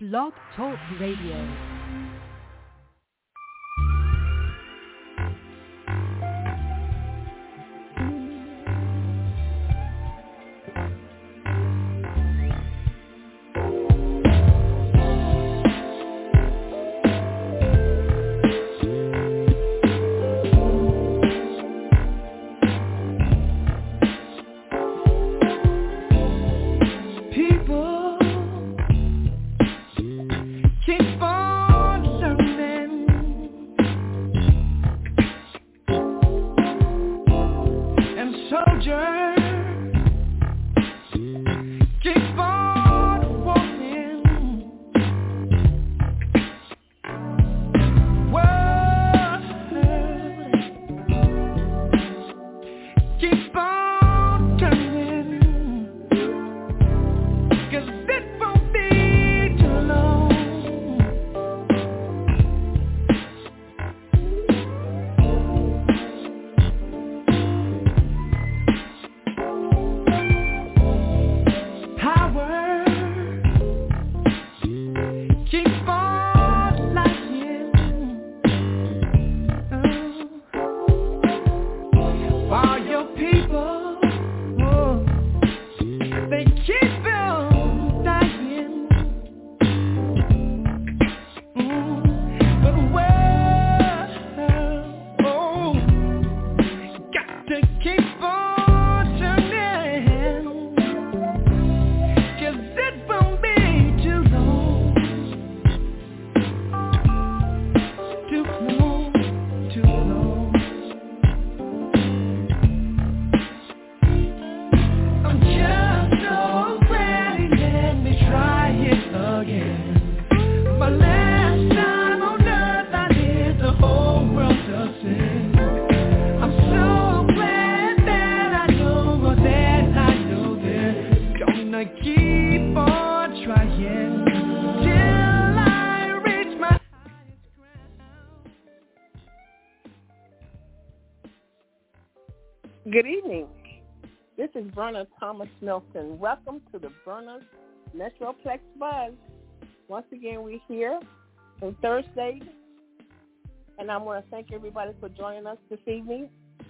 Blog Talk Radio. Good evening. This is Verna Thomas Milton. Welcome to the Verna's Metroplex Buzz. Once again, we're here on Thursday, and I want to thank everybody for joining us this evening.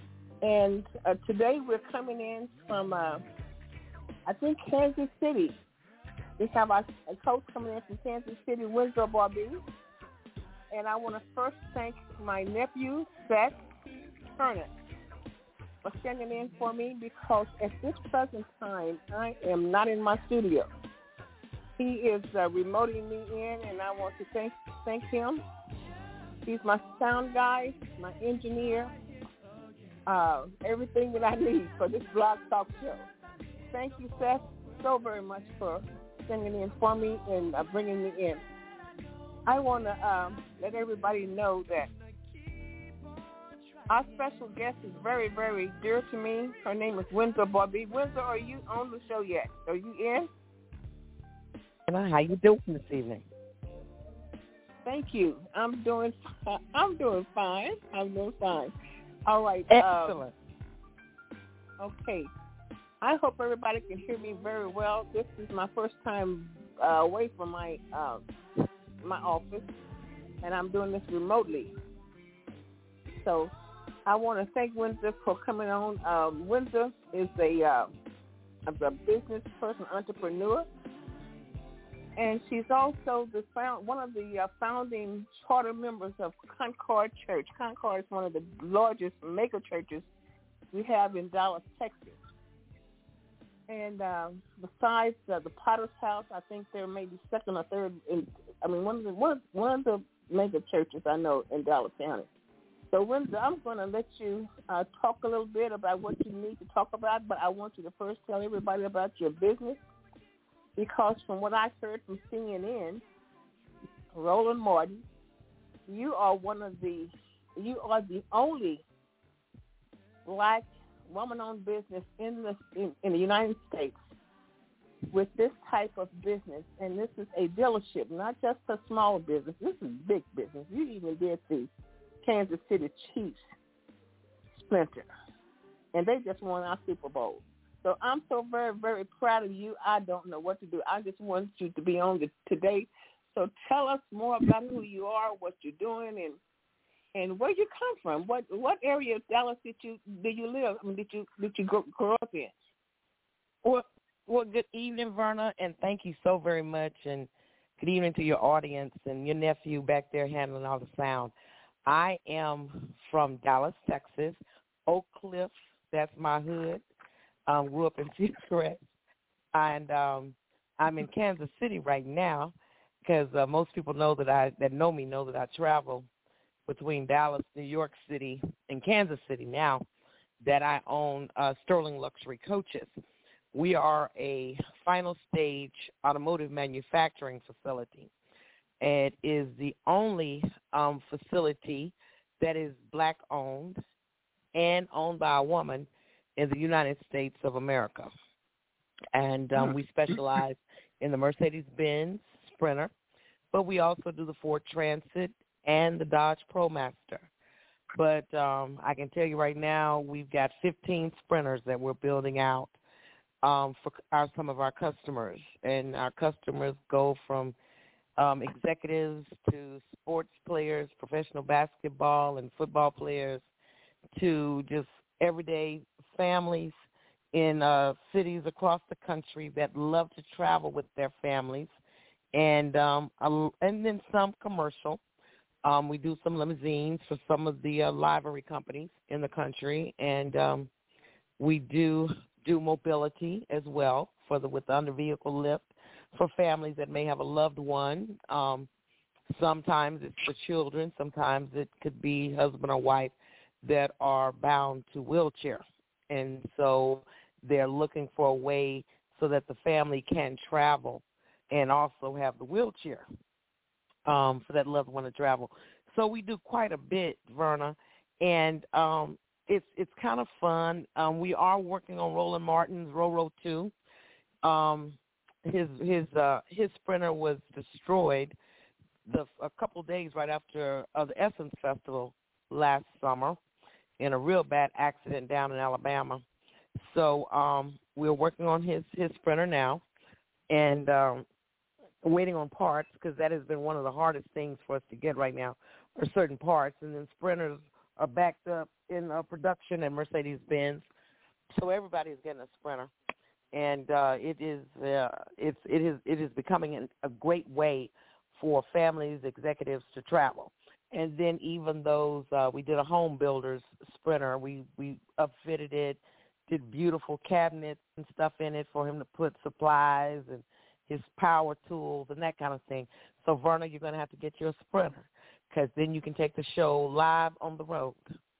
And today we're coming in from, I think, Kansas City. We have our coach coming in from Kansas City, Winslow Barbie. And I want to first thank my nephew, Seth Turner, for sending in for me, because at this present time, I am not in my studio. He is remoting me in, and I want to thank him. He's my sound guy, my engineer, everything that I need for this Blog Talk show. Thank you, Seth, so very much for sending in for me and bringing me in. I want to let everybody know that our special guest is very, very dear to me. Her name is Winslow Barbie. Winslow, are you on the show yet? Are you in? How you doing this evening? Thank you. I'm doing fine. All right. Excellent. Okay. I hope everybody can hear me very well. This is my first time away from my office, and I'm doing this remotely. So I want to thank Winslow for coming on. Winslow is a business person, entrepreneur, and she's also one of the founding charter members of Concord Church. Concord is one of the largest mega churches we have in Dallas, Texas. And besides the Potter's House, I think they're maybe second or third. One of the mega churches I know in Dallas County. So, Winslow, I'm going to let you talk a little bit about what you need to talk about, but I want you to first tell everybody about your business, because from what I heard from CNN, Roland Martin, you are the only black woman-owned business in the United States with this type of business, and this is a dealership, not just a small business. This is big business. You even did the Kansas City Chiefs splinter, and they just won our Super Bowl. So I'm so very, very proud of you. I don't know what to do. I just want you to be on today So tell us more about who you are, what you're doing, and where you come from. What area of Dallas did you live? I mean, did you grow up in? Well, good evening, Verna, and thank you so very much, and good evening to your audience and your nephew back there handling all the sound. I am from Dallas, Texas, Oak Cliff. That's my hood. Grew up in Fuquay, and I'm in Kansas City right now because most people that know me know that I travel between Dallas, New York City, and Kansas City now that I own Sterling Luxury Coaches. We are a final stage automotive manufacturing facility. It is the only facility that is black-owned and owned by a woman in the United States of America. And we specialize in the Mercedes-Benz Sprinter, but we also do the Ford Transit and the Dodge ProMaster. But I can tell you right now we've got 15 Sprinters that we're building out for some of our customers. And our customers go from executives to sports players, professional basketball and football players, to just everyday families in cities across the country that love to travel with their families, and then some commercial. We do some limousines for some of the livery companies in the country, and we do mobility as well with the under vehicle lift for families that may have a loved one. Sometimes it's for children. Sometimes it could be husband or wife that are bound to wheelchair. And so they're looking for a way so that the family can travel and also have the wheelchair for that loved one to travel. So we do quite a bit, Verna, and it's kind of fun. We are working on Roland Martin's Roro 2. His Sprinter was destroyed a couple of days right after the Essence Festival last summer in a real bad accident down in Alabama. So we're working on his Sprinter now, and waiting on parts, because that has been one of the hardest things for us to get right now, are certain parts. And then Sprinters are backed up in production at Mercedes-Benz, so everybody is getting a Sprinter, and it is becoming a great way for families, executives to travel. And then even those, we did a home builder's Sprinter. We upfitted it, did beautiful cabinets and stuff in it for him to put supplies and his power tools and that kind of thing. So, Verna, you're going to have to get your Sprinter, because then you can take the show live on the road.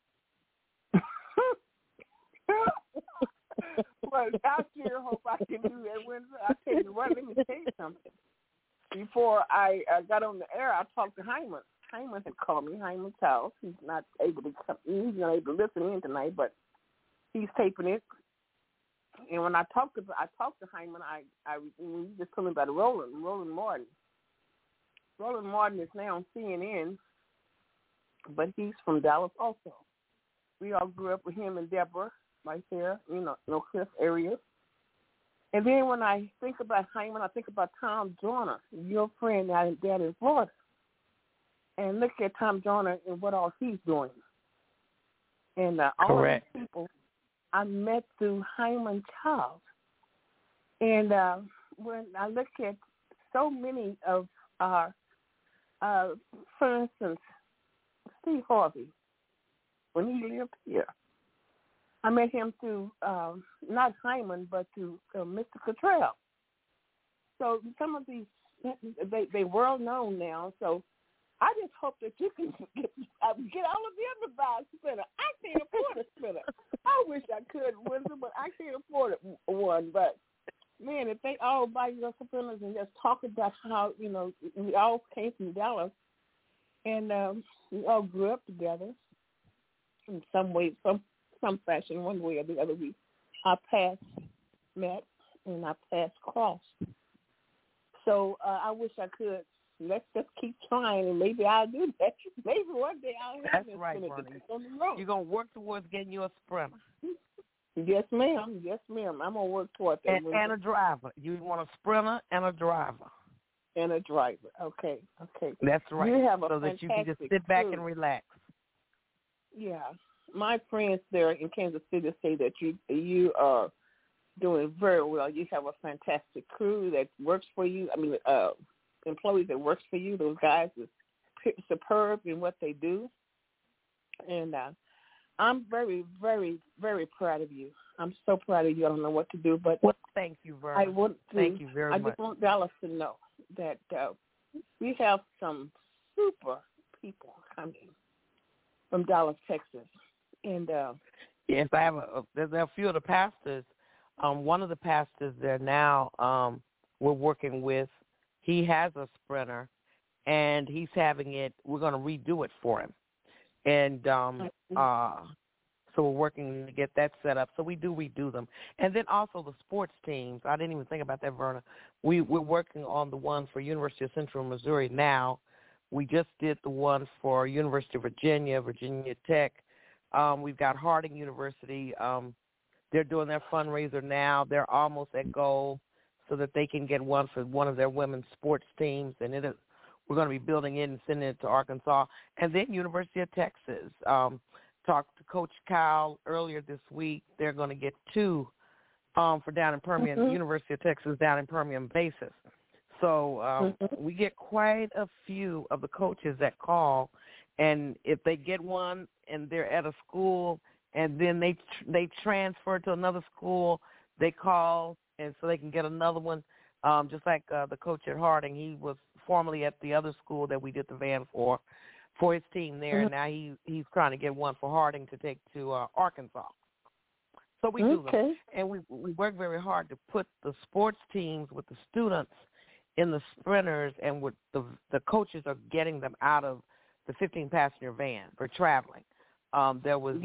Well, I sure hope I can do that. I tell you what, let me tell you something. Before I got on the air, I talked to Hyman. Hyman had called me, Hyman Charles. He's not able to come. He's not able to listen in tonight, but he's taping it. And when I talked to Hyman, he just told me about Roland Martin. Roland Martin is now on CNN, but he's from Dallas also. We all grew up with him and Deborah right there, Oak Cliff area. And then when I think about Hyman, I think about Tom Joyner, your friend out in Florida. And look at Tom Joyner and what all he's doing. And all of these people I met through Hyman Charles. And when I look at so many of our, for instance, Steve Harvey, when he lived here, I met him through not Hyman, but through Mr. Cottrell. So some of these, they well known now. So I just hope that you can get all of the other guys Sprinter. I can't afford a Sprinter. I wish I could, Windsor, but I can't afford one. But, man, if they all buy your Sprinters and just talk about how, we all came from Dallas and we all grew up together in some way, some fashion, one way or the other. Our paths met and our paths crossed. So I wish I could. Let's just keep trying, and maybe I'll do that. Maybe one day I'll have That's right, Bernie. on the road. You're going to work towards getting you a Sprinter. Yes, ma'am. Yes, ma'am. I'm going to work toward that. And a driver. You want a Sprinter and a driver. and a driver. Okay. That's right. You have a so that you can just sit back and relax. Yeah. My friends there in Kansas City say that you are doing very well. You have a fantastic crew that works for you. I mean, employees that works for you. Those guys are superb in what they do. And I'm very, very, very proud of you. I'm so proud of you. I don't know what to do, but thank you, Verna. Thank you very much. I just want Dallas to know that we have some super people coming from Dallas, Texas, and yes, I have there's a few of the pastors. One of the pastors there now we're working with. He has a Sprinter, and he's having it. We're going to redo it for him, and so we're working to get that set up. So we do redo them. And then also the sports teams. I didn't even think about that, Verna. We're working on the one for University of Central Missouri now. We just did the one for University of Virginia, Virginia Tech. We've got Harding University. They're doing their fundraiser now. They're almost at goal so that they can get one for one of their women's sports teams. And we're going to be building it and sending it to Arkansas. And then University of Texas. Talked to Coach Kyle earlier this week. They're going to get two for down in Permian, University of Texas down in Permian basis. So we get quite a few of the coaches that call, and if they get one and they're at a school and then they transfer to another school, they call and so they can get another one. Just like the coach at Harding, he was formerly at the other school that we did the van for his team there, and now he's trying to get one for Harding to take to Arkansas. So we do them, and we work very hard to put the sports teams with the students in the Sprinters, and with the coaches are getting them out of the 15-passenger van for traveling. There was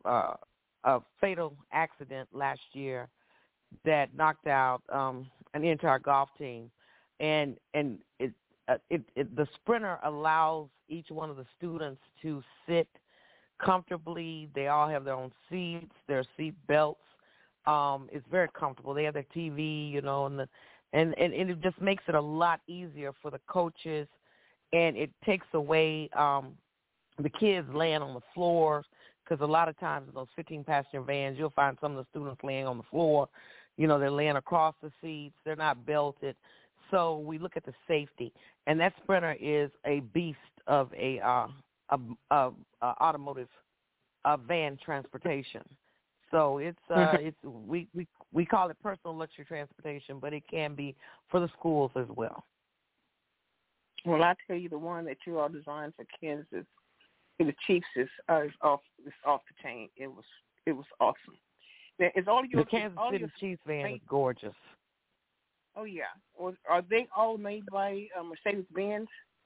a fatal accident last year that knocked out an entire golf team, and the Sprinter allows each one of the students to sit comfortably. They all have their own seats, their seat belts. It's very comfortable. They have their TV, and it just makes it a lot easier for the coaches, and it takes away the kids laying on the floor, because a lot of times in those 15-passenger vans, you'll find some of the students laying on the floor. They're laying across the seats. They're not belted. So we look at the safety, and that Sprinter is a beast of a automotive van transportation. So it's we call it personal luxury transportation, but it can be for the schools as well. Well, I tell you, the one that you all designed for Kansas, the Chiefs is off the chain. It was awesome. Is all your the Kansas City Chiefs van is gorgeous. Oh yeah. Are they all made by Mercedes-Benz?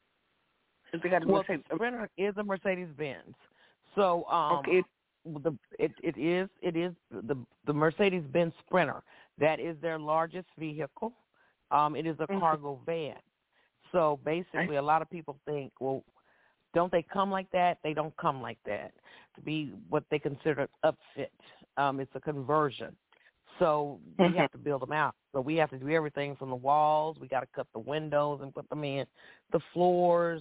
The Sprinter is a Mercedes-Benz. So it is the Mercedes-Benz Sprinter. That is their largest vehicle. It is a cargo van. So basically, a lot of people think, well, don't they come like that? They don't come like that. To be what they consider upfit. It's a conversion. So we have to build them out. So we have to do everything from the walls. We got to cut the windows and put them in. The floors,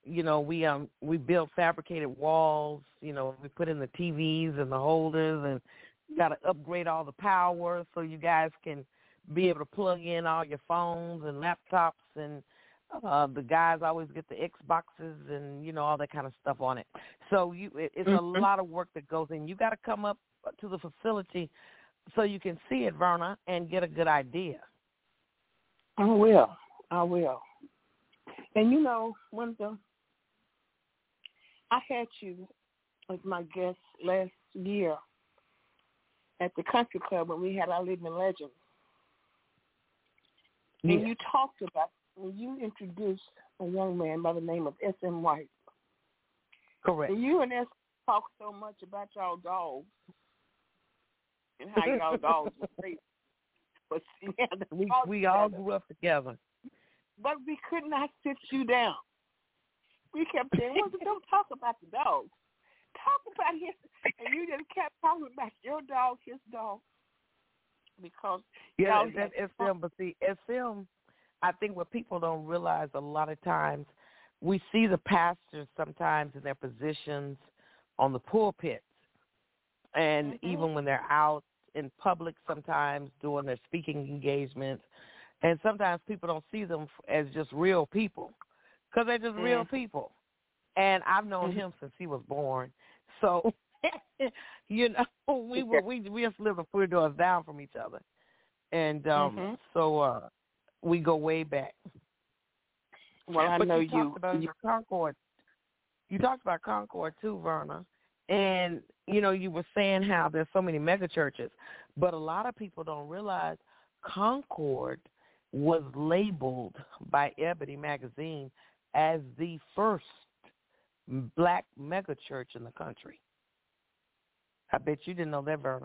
we build fabricated walls. We put in the TVs and the holders, and you got to upgrade all the power so you guys can be able to plug in all your phones and laptops, and the guys always get the Xboxes and, all that kind of stuff on it. So it's a lot of work that goes in. You got to come up to the facility so you can see it, Verna, and get a good idea. I will. And I had you as my guest last year at the country club when we had our Living Legends. Yeah. And you talked about, when you introduced a young man by the name of S.M. White. Correct. And you and S talked so much about y'all dogs and how y'all dogs were safe. But we all grew up together. But we could not sit you down. We kept saying, well, don't talk about the dogs. Talk about his. And you just kept talking about your dog, his dog. Because that's SM, but see, SM, I think what people don't realize a lot of times, we see the pastors sometimes in their positions on the pulpits, and even when they're out in public sometimes doing their speaking engagements, and sometimes people don't see them as just real people because they're just real people. And I've known him since he was born. So, you know, we just live a few doors down from each other. And so we go way back. Well, I but know you talked about Concord. You talked about Concord too, Verna. And, you know, you were saying how there's so many mega churches. But a lot of people don't realize Concord was labeled by Ebony Magazine as the first black mega church in the country. I bet you didn't know that, Verna.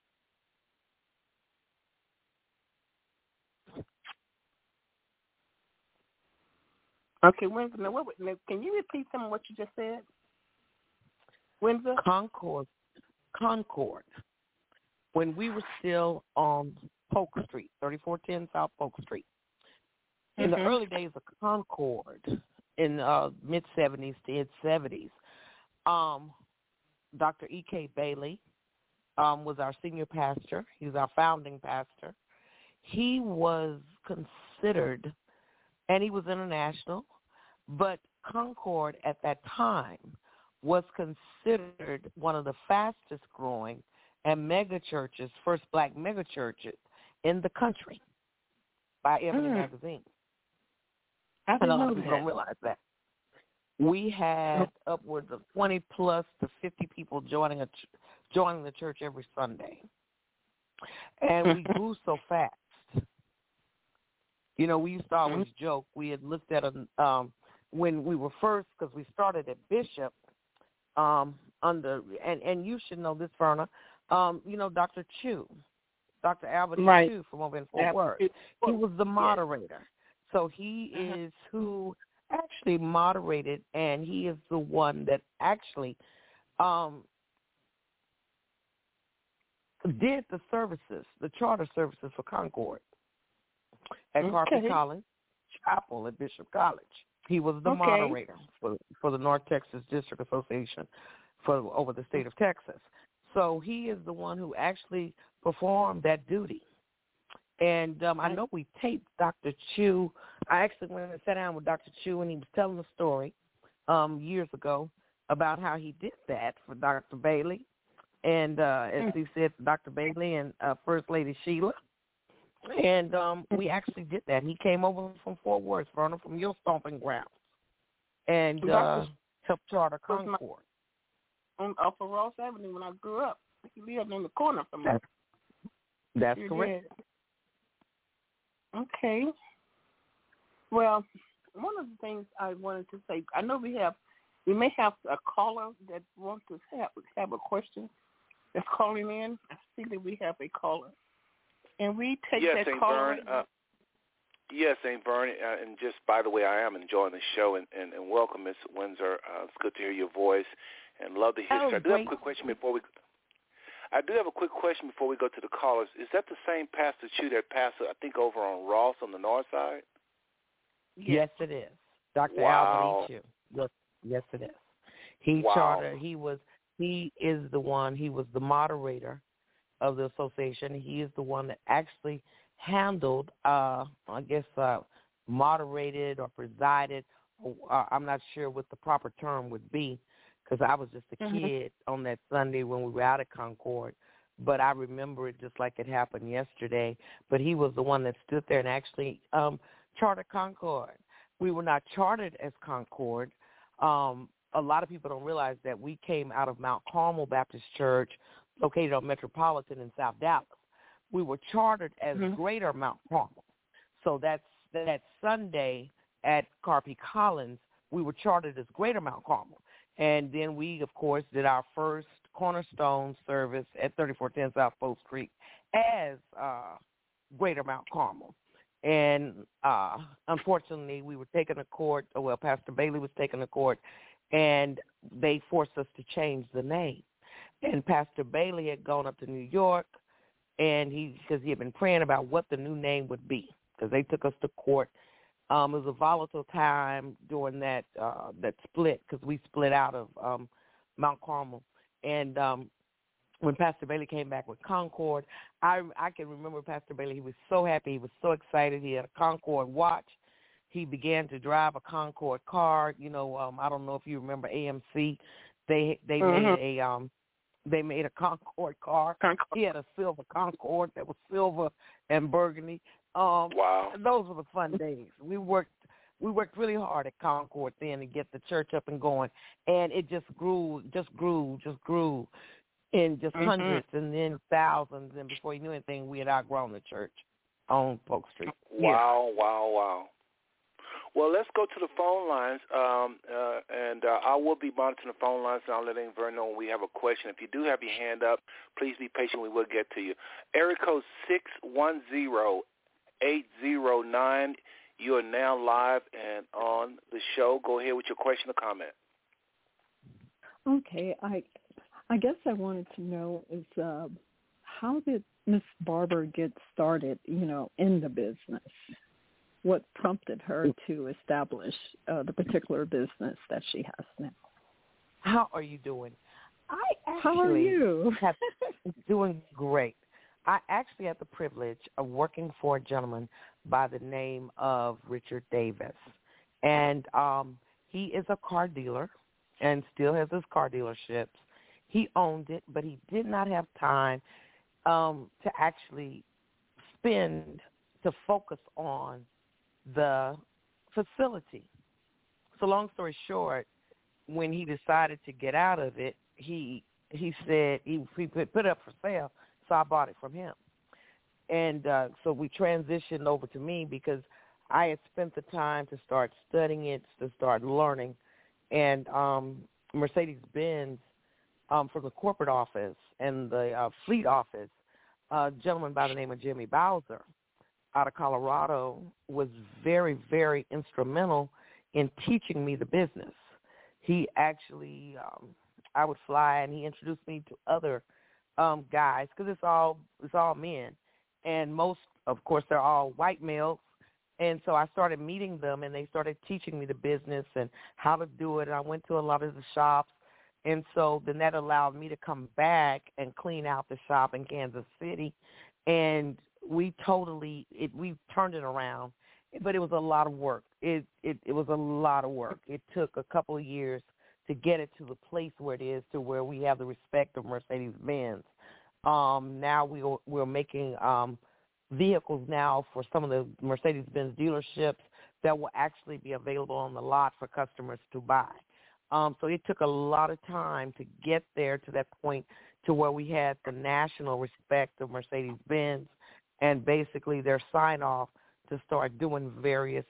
Okay, Windsor, can you repeat some of what you just said? Windsor? Concord. When we were still on Polk Street, 3410 South Polk Street, in the early days of Concord, in mid-'70s to mid-'70s, Dr. E.K. Bailey was our senior pastor. He was our founding pastor. He was considered, and he was international, but Concord at that time was considered one of the fastest growing and mega churches, first black mega churches in the country by Ebony Magazine. I didn't know people don't realize that. We had upwards of 20 plus to 50 people joining the church every Sunday. And we grew so fast. You know, we used to always joke. We had looked at when we were first, because we started at Bishop under, and you should know this, Verna, you know, Dr. Chu, Dr. Albert Chu from over in Fort Worth. He was the moderator. So he is who actually moderated, and he is the one that actually did the services, the charter services for Concord at Carpet College Chapel at Bishop College. He was the moderator for the North Texas District Association for over the state of Texas. So he is the one who actually performed that duty. And I know we taped Dr. Chu. I actually went and sat down with Dr. Chu, and he was telling a story years ago about how he did that for Dr. Bailey. And as he said, for Dr. Bailey and First Lady Sheila. And we actually did that. He came over from Fort Worth, Verna, from your stomping grounds, and helped charter Concord. Off of Ross Avenue when I grew up. He lived in the corner from me. That's correct. Okay. Well, one of the things I wanted to say, I know we may have a caller that wants to have a question that's calling in. I see that we have a caller. And we take that caller. Yes, St. Vern. And just, by the way, I am enjoying the show, and welcome, Ms. Windsor. It's good to hear your voice and love the history. I do have a quick question before we go to the callers. Is that the same Pastor Chu that pastor, I think, over on Ross on the north side? Yes, it is. Dr. Albert Chu. Yes, it is. He chartered. He is the one. He was the moderator of the association. He is the one that actually handled, moderated or presided. I'm not sure what the proper term would be, because I was just a kid on that Sunday when we were out at Concord. But I remember it just like it happened yesterday. But he was the one that stood there and actually chartered Concord. We were not chartered as Concord. A lot of people don't realize that we came out of Mount Carmel Baptist Church, located on Metropolitan in South Dallas. We were chartered as Greater Mount Carmel. So that Sunday at Carpet Collins, we were chartered as Greater Mount Carmel. And then we, of course, did our first cornerstone service at 3410 South Post Creek as Greater Mount Carmel. And unfortunately, we were taken to court. Well, Pastor Bailey was taken to court, and they forced us to change the name. And Pastor Bailey had gone up to New York, and because he had been praying about what the new name would be, because they took us to court. It was a volatile time during that split, because we split out of Mount Carmel. And when Pastor Bailey came back with Concord, I can remember Pastor Bailey. He was so happy. He was so excited. He had a Concord watch. He began to drive a Concord car. You know, I don't know if you remember AMC. They made a Concord car. He had a silver Concord that was silver and burgundy. Wow. Those were the fun days. We worked really hard at Concord then to get the church up and going, and it just grew in just hundreds and then thousands, and before you knew anything, we had outgrown the church on Polk Street. Wow, wow. Well, let's go to the phone lines, and I will be monitoring the phone lines, and I'll let Vernon know when we have a question. If you do have your hand up, please be patient. We will get to you. Area code 610-809. You are now live and on the show. Go ahead with your question or comment. Okay, I guess I wanted to know is how did Miss Barber get started, in the business? What prompted her to establish the particular business that she has now? How are you doing? How are you? Doing great. I actually had the privilege of working for a gentleman by the name of Richard Davis. And he is a car dealer and still has his car dealerships. He owned it, but he did not have time to actually to focus on the facility. So long story short, when he decided to get out of it, he said he put it up for sale, so I bought it from him. And so we transitioned over to me because I had spent the time to start studying it, to start learning. And Mercedes-Benz, from the corporate office and the fleet office, a gentleman by the name of Jimmy Bowser out of Colorado was very, very instrumental in teaching me the business. He actually, I would fly, and he introduced me to other guys, because it's all men, and most, of course, they're all white males. And so I started meeting them, and they started teaching me the business and how to do it. And I went to a lot of the shops, and so then that allowed me to come back and clean out the shop in Kansas City, and we turned it around, but it was a lot of work. It was a lot of work. It took a couple of years to get it to the place where it is, to where we have the respect of Mercedes-Benz. Now we're making vehicles now for some of the Mercedes-Benz dealerships that will actually be available on the lot for customers to buy. So it took a lot of time to get there to that point, to where we had the national respect of Mercedes-Benz and basically their sign-off to start doing various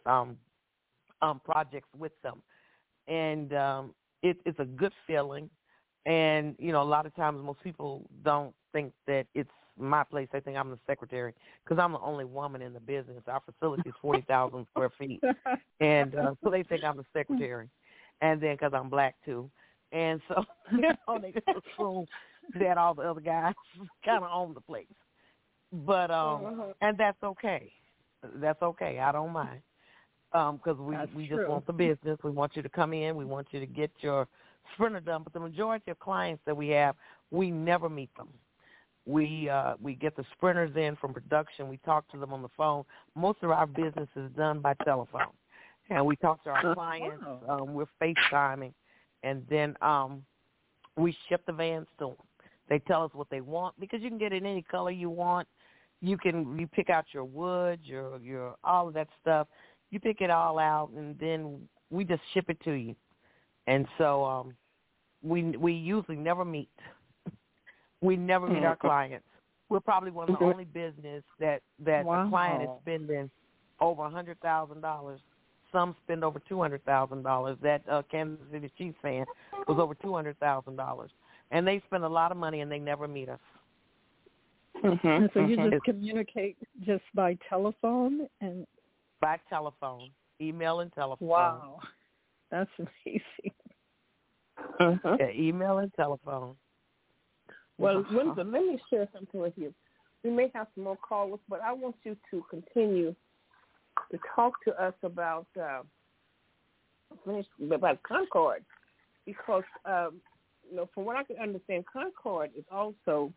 projects with them. And it's a good feeling. And, a lot of times most people don't think that it's my place. They think I'm the secretary, because I'm the only woman in the business. Our facility is 40,000 square feet. And so they think I'm the secretary. And then because I'm black, too. And so, they just assume that all the other guys kind of own the place. But, and that's okay. That's okay. I don't mind. Because we just want the business. We want you to come in. We want you to get your Sprinter done. But the majority of clients that we have, we never meet them. We get the Sprinters in from production. We talk to them on the phone. Most of our business is done by telephone. And we talk to our clients. We're FaceTiming. And then we ship the vans to them. They tell us what they want, because you can get it in any color you want. You pick out your wood, your all of that stuff. You pick it all out, and then we just ship it to you. And so we usually never meet. We never meet our clients. We're probably one of the only business that the client is spending over $100,000. Some spend over $200,000. That Kansas City Chiefs fan was over $200,000. And they spend a lot of money, and they never meet us. And so you just communicate just by telephone? And by telephone, email and telephone. Wow. That's amazing. Yeah, email and telephone. Well, Windsor, let me share something with you. We may have some more callers, but I want you to continue to talk to us about Concord, because from what I can understand, Concord is also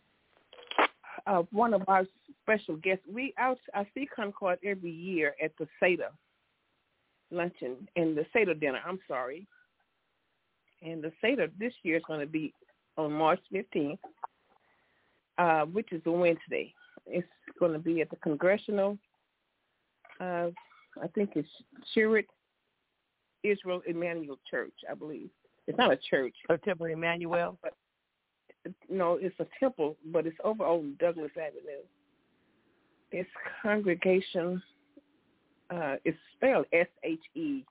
one of our special guests. I see Concord every year at the Seder luncheon and the Seder dinner. I'm sorry, and the Seder this year is going to be on March 15th, which is a Wednesday. It's going to be at the Congregational. I think it's Shirit Israel Emmanuel Church, I believe. It's not a church. A Temple Emmanuel? But, no, it's a temple, but it's over on Douglas Avenue. It's congregation. It's spelled Sheritt.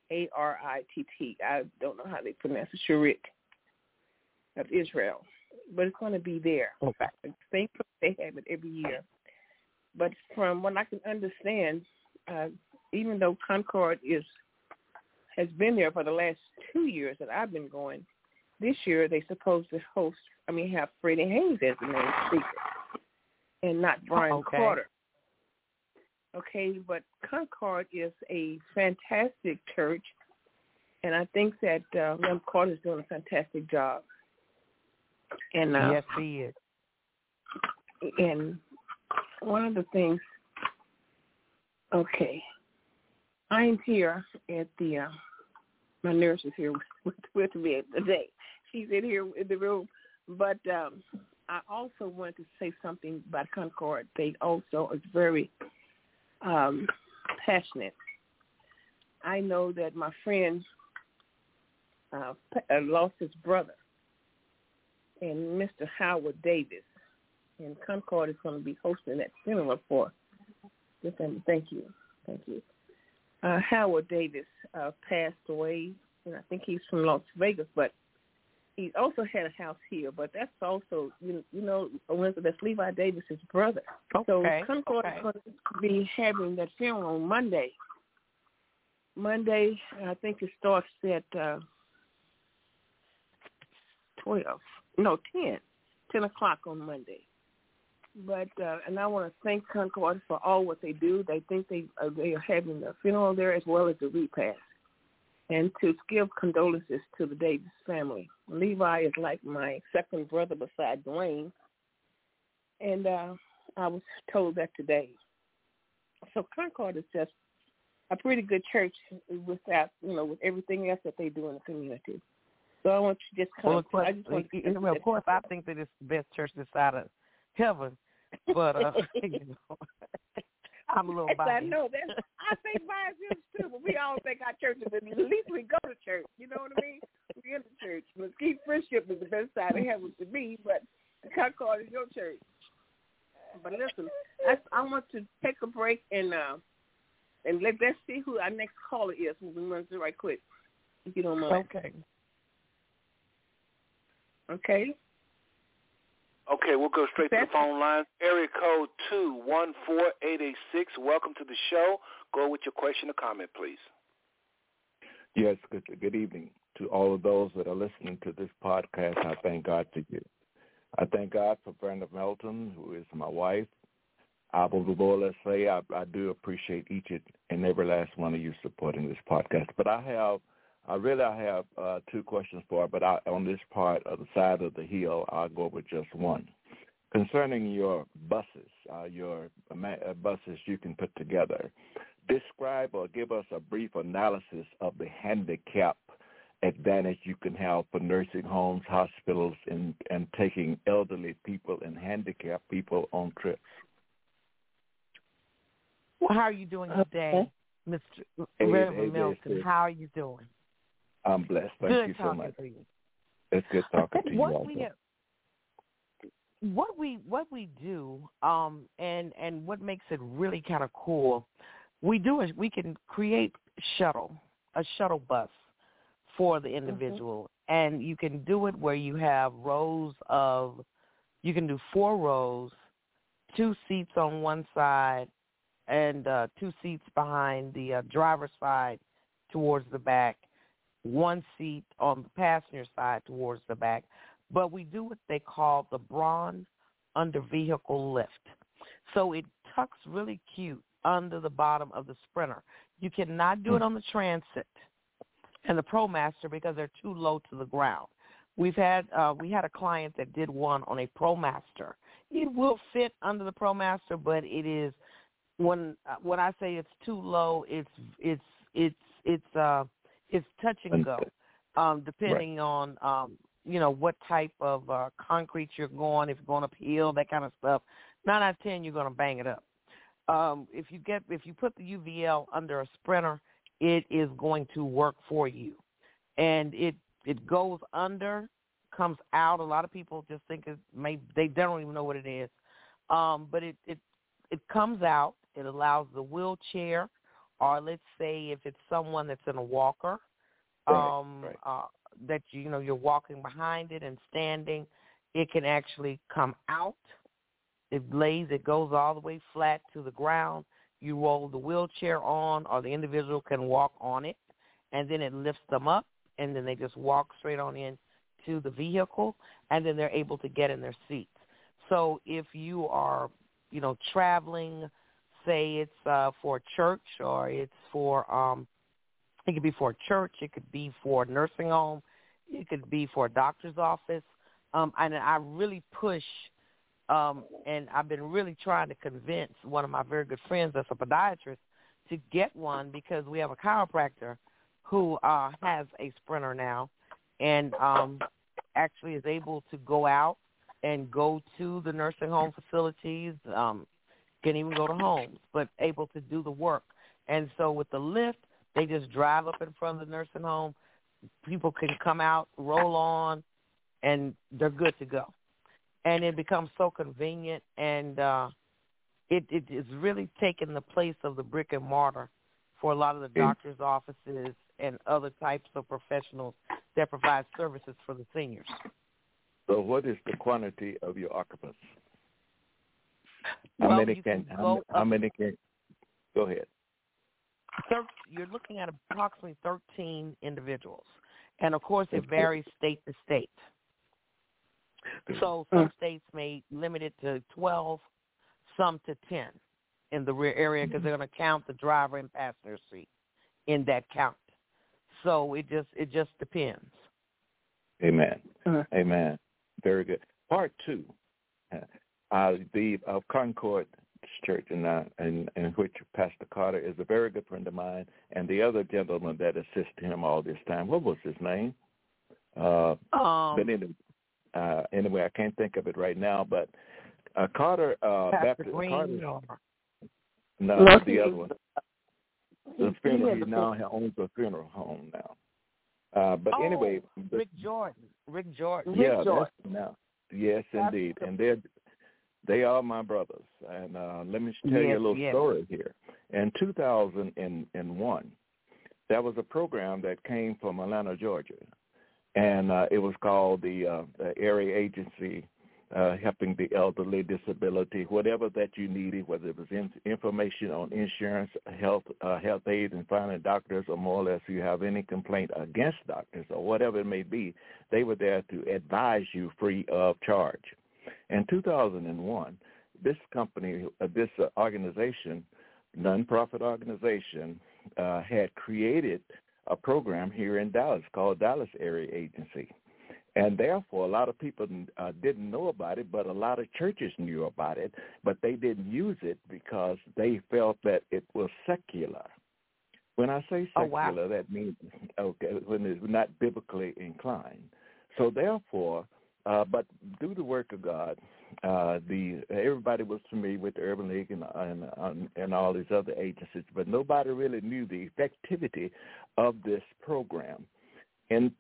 I don't know how they pronounce it, Shirit of Israel. But it's going to be there. Okay. They have it every year. But from what I can understand, even though Concord has been there for the last 2 years that I've been going, this year they're supposed to have Freddie Haynes as the main speaker and not Brian Carter. Okay, but Concord is a fantastic church, and I think that Lem Carter is doing a fantastic job. And yes, he is. And one of the things, I'm here at the, my nurse is here with me today. She's in here in the room. But I also wanted to say something about Concord. They also are very passionate. I know that my friend lost his brother, and Mr. Howard Davis, and Concord is going to be hosting that funeral for. Thank you. Howard Davis passed away, and I think he's from Las Vegas, but he also had a house here. But that's also, that's Levi Davis's brother. Okay. So Concord is going to be having that funeral on Monday. I think it starts at 10 o'clock on Monday. But and I want to thank Concord for all what they do. They think they are having a funeral there as well as a repast, and to give condolences to the Davis family. Levi is like my second brother beside Dwayne, and I was told that today. So Concord is just a pretty good church with everything else that they do in the community. So I want you to just come. Well, of course, I think that it's the best church this side of heaven, but I'm a little biased. I know that. I think biased is too, but we all think our church is. At least we go to church. You know what I mean? We're in the church. Mesquite Friendship is the best side of heaven to me, but Concord is your church. But listen, I want to take a break and let's see who our next caller is. We'll run through right quick, if you don't mind. Okay. Okay, we'll go straight to the phone line. Area code 214886. Welcome to the show. Go with your question or comment, please. Yes, good evening to all of those that are listening to this podcast. I thank God for you. I thank God for Brenda Melton, who is my wife. I do appreciate each and every last one of you supporting this podcast. But I have two questions for her, but on this part of the side of the hill, I'll go with just one. Concerning your buses, buses you can put together, describe or give us a brief analysis of the handicap advantage you can have for nursing homes, hospitals, and taking elderly people and handicapped people on trips. Well, how are you doing today, Mr. Reverend Melton? How are you doing? I'm blessed. Thank you so much. It's good talking to you also. What we do, and what makes it really kind of cool, we can create a shuttle bus for the individual, and you can do it where you have you can do 4 rows, 2 seats on one side, and 2 seats behind the driver's side towards the back, 1 seat on the passenger side towards the back. But we do what they call the Braun under vehicle lift. So it tucks really cute under the bottom of the Sprinter. You cannot do it on the Transit and the ProMaster because they're too low to the ground. We had a client that did one on a ProMaster. It will fit under the ProMaster, but it is when I say it's too low, it's touch and go, depending on what type of concrete you're going. If you're going uphill, that kind of stuff. 9 out of 10, you're going to bang it up. If you put the UVL under a Sprinter, it is going to work for you, and it goes under, comes out. A lot of people just think they don't even know what it is, but it comes out. It allows the wheelchair, or let's say if it's someone that's in a walker, that you're walking behind it and standing, it can actually come out. It goes all the way flat to the ground. You roll the wheelchair on, or the individual can walk on it, and then it lifts them up, and then they just walk straight on in to the vehicle, and then they're able to get in their seats. So if you are, traveling, say it's for church, or it's for, it could be for a church, it could be for a nursing home, it could be for a doctor's office, and I really push, and I've been really trying to convince one of my very good friends that's a podiatrist to get one, because we have a chiropractor who has a Sprinter now, and actually is able to go out and go to the nursing home facilities, can even go to homes, but able to do the work. And so with the lift, they just drive up in front of the nursing home. People can come out, roll on, and they're good to go. And it becomes so convenient, and it is really taking the place of the brick and mortar for a lot of the doctor's offices and other types of professionals that provide services for the seniors. So what is the quantity of your occupants? Well, how many can go ahead? You're looking at approximately 13 individuals. And, of course, it varies state to state. So some states may limit it to 12, some to 10 in the rear area, because they're going to count the driver and passenger seat in that count. So it just depends. Amen. Amen. Very good. Part 2, the Concord Church, in which Pastor Carter is a very good friend of mine, and the other gentleman that assisted him all this time. What was his name? But anyway, I can't think of it right now. But Carter, Baptist Green, Carter. No, the other one. The funeral. He now owns a funeral home now. But anyway, Rick Jordan. Yeah, that's now. Yes, indeed, and they are my brothers. And let me tell you a little story here. In 2001, there was a program that came from Atlanta, Georgia, and it was called the Area Agency Helping the Elderly, Disability, whatever that you needed, whether it was information on insurance, health aid, and finding doctors, or more or less you have any complaint against doctors or whatever it may be, they were there to advise you free of charge. In 2001, this company, this organization, nonprofit organization, had created a program here in Dallas called Dallas Area Agency. And therefore, a lot of people didn't know about it, but a lot of churches knew about it, but they didn't use it because they felt that it was secular. When I say secular, that means, when it's not biblically inclined. So therefore, but through the work of God, everybody was familiar with the Urban League and all these other agencies, but nobody really knew the effectivity of this program. In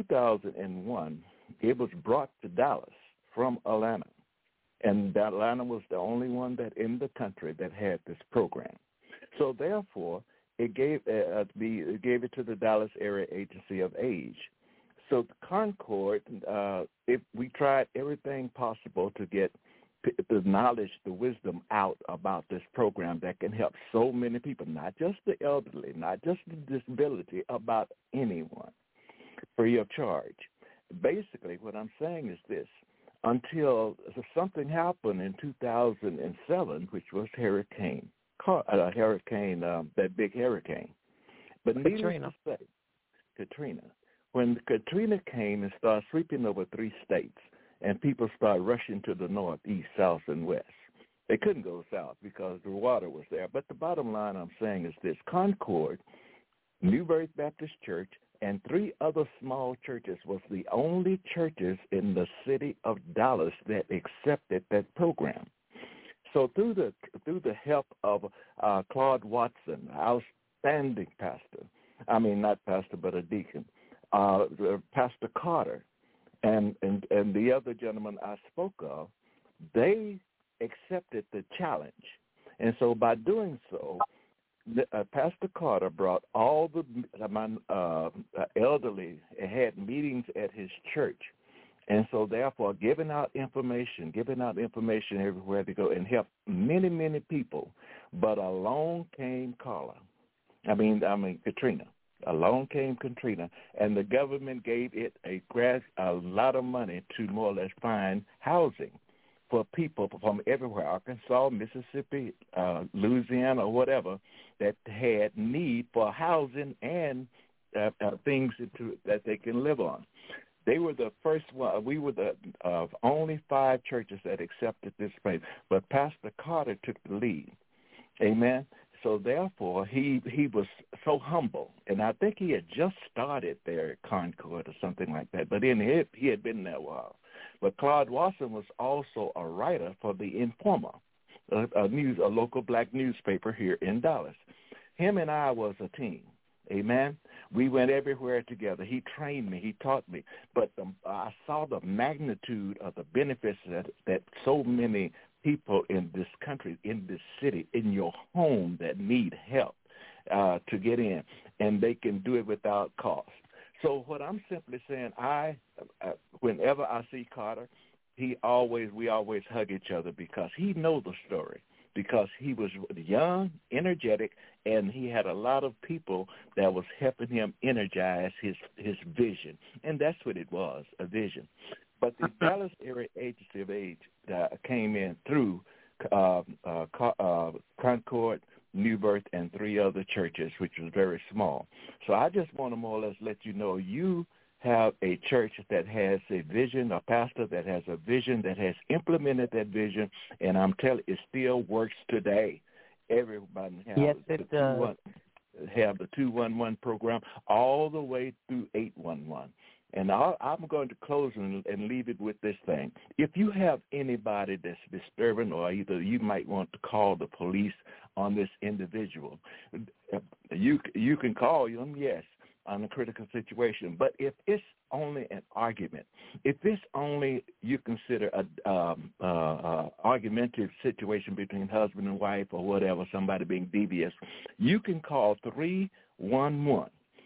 2001, it was brought to Dallas from Atlanta, and Atlanta was the only one that in the country that had this program. So therefore, it gave it to the Dallas Area Agency of Age. So Concord, if we tried everything possible to get the knowledge, the wisdom out about this program that can help so many people, not just the elderly, not just the disability, about anyone, free of charge. Basically, what I'm saying is this. Until something happened in 2007, which was Hurricane hurricane, that big hurricane. But needless to say, Katrina. When Katrina came and started sweeping over 3 states, and people started rushing to the north, east, south, and west. They couldn't go south because the water was there. But the bottom line I'm saying is this: Concord, New Birth Baptist Church, and 3 other small churches was the only churches in the city of Dallas that accepted that program. So through the help of Claude Watson, outstanding pastor, I mean not pastor but a deacon, Pastor Carter, and the other gentleman I spoke of, they accepted the challenge. And so by doing so, Pastor Carter brought all the elderly, had meetings at his church. And so therefore giving out information everywhere they go and helped many, many people. But along came Katrina. Along came Katrina, and the government gave it a lot of money to more or less find housing for people from everywhere, Arkansas, Mississippi, Louisiana, or whatever, that had need for housing and things that they can live on. They were the first one. We were the only 5 churches that accepted this faith, but Pastor Carter took the lead. Amen. So therefore, he was so humble, and I think he had just started there at Concord or something like that. But he had been there a while. But Claude Watson was also a writer for the Informer, a local black newspaper here in Dallas. Him and I was a team. Amen. We went everywhere together. He trained me. He taught me. But I saw the magnitude of the benefits that so many people in this country, in this city, in your home that need help to get in, and they can do it without cost. So what I'm simply saying, whenever I see Carter, we always hug each other because he knows the story, because he was young, energetic, and he had a lot of people that was helping him energize his vision, and that's what it was, a vision. But the Dallas Area Agency of Age came in through Concord, New Birth, and 3 other churches, which was very small. So I just want to more or less let you know you have a church that has a vision, a pastor that has a vision, that has implemented that vision, and I'm telling you, it still works today. Everybody has have the 211 program all the way through 811. And I'm going to close and leave it with this thing. If you have anybody that's disturbing, or either you might want to call the police on this individual, you can call them, yes, on a critical situation. But if it's only an argument, if it's only you consider a argumentative situation between husband and wife or whatever, somebody being devious, you can call 311.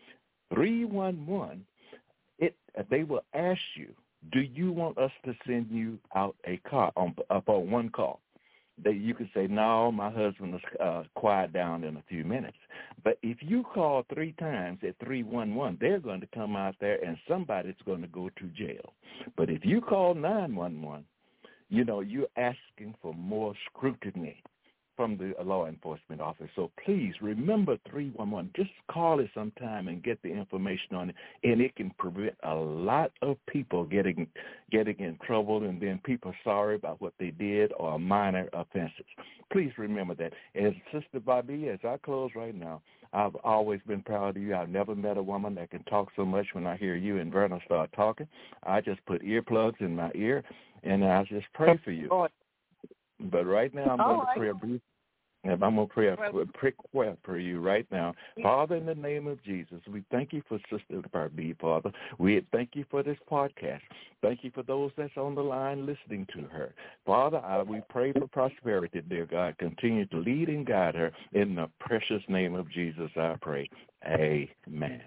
311. They will ask you, do you want us to send you out a car upon one call? You can say, no, my husband is quiet down in a few minutes. But if you call 3 times at 311, they're going to come out there and somebody's going to go to jail. But if you call 911, you're asking for more scrutiny from the law enforcement office. So please remember 311. Just call it sometime and get the information on it, and it can prevent a lot of people getting in trouble, and then people sorry about what they did or minor offenses. Please remember that. And Sister Bobby, as I close right now, I've always been proud of you. I've never met a woman that can talk so much. When I hear you and Verna start talking, I just put earplugs in my ear, and I just pray for you. But right now, I'm going to pray a brief. I'm going to pray a quick prayer for you right now. Father, in the name of Jesus, we thank you for Sister Barbie, Father. We thank you for this podcast. Thank you for those that's on the line listening to her. Father, we pray for prosperity, dear God. Continue to lead and guide her. In the precious name of Jesus, I pray. Amen.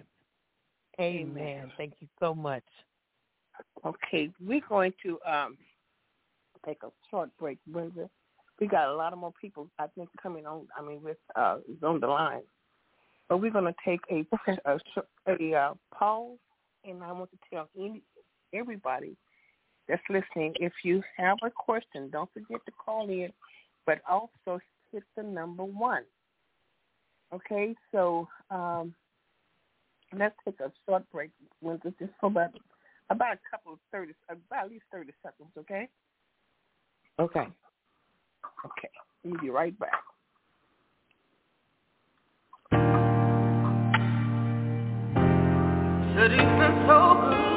Amen. Thank you so much. Okay, we're going to take a short break, Brenda. We got a lot of more people, I think, coming on. Is on the line. But we're going to take a pause, and I want to tell everybody that's listening, if you have a question, don't forget to call in, but also hit the number 1. Okay, so let's take a short break, Windsor, just for about a couple of about at least 30 seconds, okay? Okay. Okay, we'll be right back. Said he's been so good.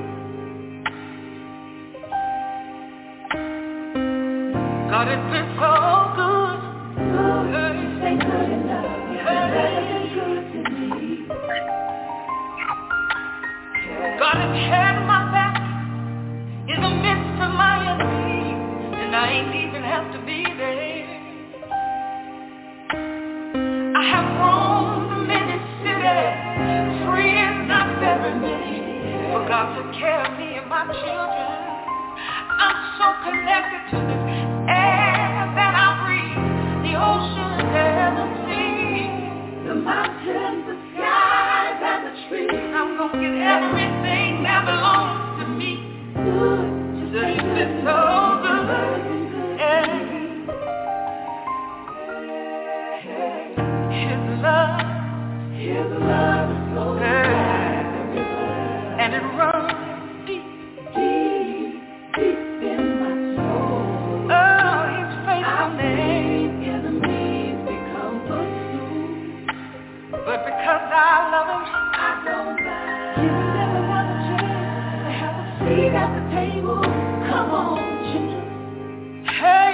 God has been so good. Good, say good enough. Better than good to me. God has had my back in the midst of my enemies, and I ain't even have to be there. I have roamed many cities, friends not very many, but God took care of me and my children. I'm so connected to this air that I breathe, the ocean and the sea, the mountains, the skies, and the trees. I'm gonna get everything that belongs to me. So it's been so good. His love is so good, and it runs deep in my soul. Oh, His faithfulness, enemies become footstools. But because I love Him, I don't mind giving everyone a chance to have a seat at the table. Come on, children. Hey.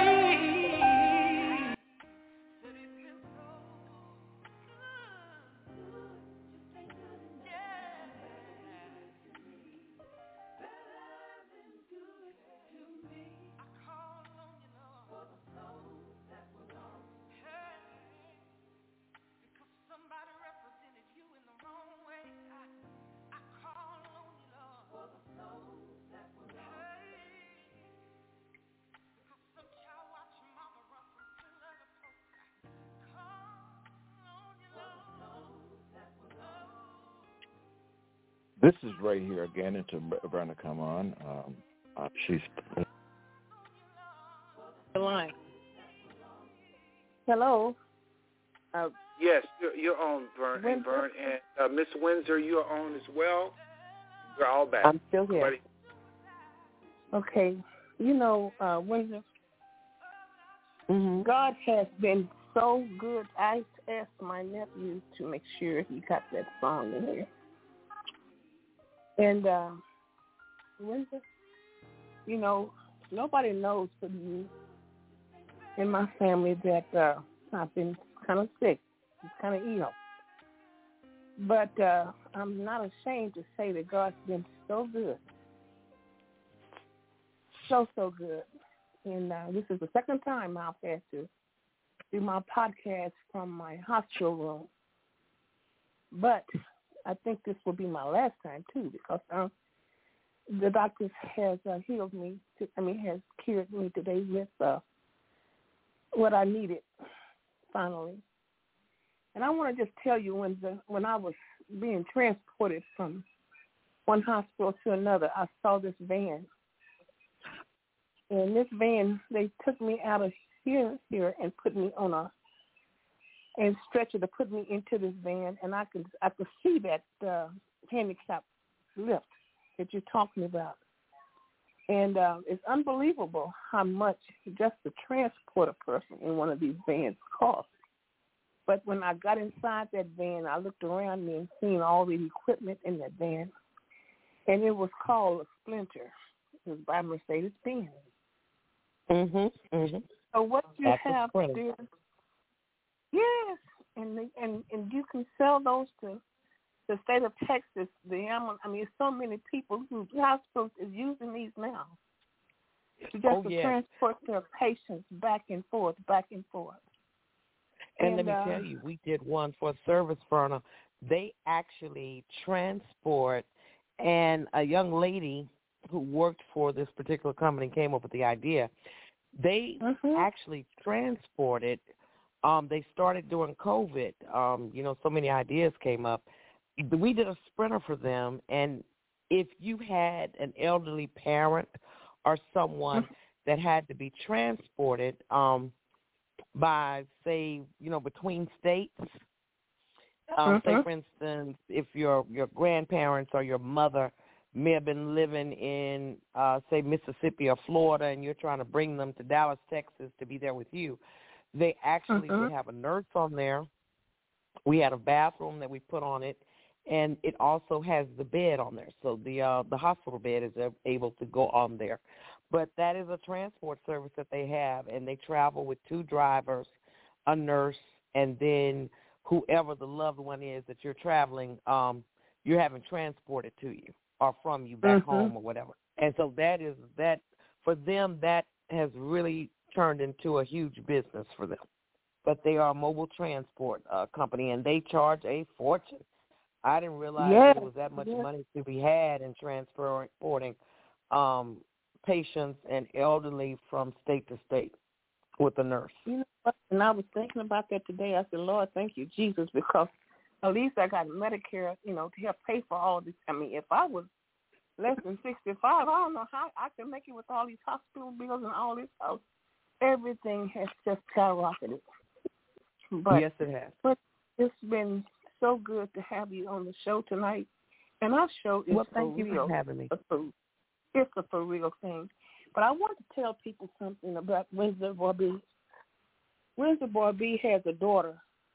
This is Ray here again, until Verna come on. She's The line. Hello. Yes, you're on, Vern, and Miss Windsor, you're on as well. You're all back. I'm still here. Buddy. Okay, Windsor, God has been so good. I asked my nephew to make sure he got that song in here. And, Windsor, nobody knows but you in my family that I've been kind of sick, kind of ill. But I'm not ashamed to say that God's been so good. So good. And this is the second time I've had to do my podcast from my hospital room. But I think this will be my last time, too, because the doctors has healed me, has cured me today with what I needed, finally. And I want to just tell you, when I was being transported from one hospital to another, I saw this van. And this van, they took me out of here and put me on a stretcher to put me into this van, and I could see that handicap lift that you're talking about. And it's unbelievable how much just to transport a person in one of these vans costs. But when I got inside that van, I looked around me and seen all the equipment in that van, and it was called a Sprinter. It was by Mercedes-Benz. So what you have there, yes, and you can sell those to the state of Texas. So many people who hospitals is using these now to transport their patients back and forth. And let me tell you, we did one for a service burner. They actually transport, and a young lady who worked for this particular company came up with the idea. They actually transported. They started during COVID. So many ideas came up. We did a Sprinter for them, and if you had an elderly parent or someone that had to be transported, by, say, between states. Say, for instance, if your grandparents or your mother may have been living in, say, Mississippi or Florida, and you're trying to bring them to Dallas, Texas to be there with you, they actually would have a nurse on there. We had a bathroom that we put on it, and it also has the bed on there. So the hospital bed is able to go on there. But that is a transport service that they have, and they travel with 2 drivers, a nurse, and then whoever the loved one is that you're traveling, you're having transported to you or from you back home or whatever. And so that for them, that has really turned into a huge business for them. But they are a mobile transport company, and they charge a fortune. I didn't realize that it was that much money to be had in transporting patients and elderly from state to state with a nurse. You know what? And I was thinking about that today. I said, Lord, thank you, Jesus, because at least I got Medicare, to help pay for all this. I mean, if I was less than 65, I don't know how I can make it with all these hospital bills and all this stuff. Everything has just skyrocketed. But, yes, it has. But it's been so good to have you on the show tonight. And our show is thank you for having me. It's a for real thing. But I want to tell people something about Wednesday Boy B. Wednesday Boy B has a daughter.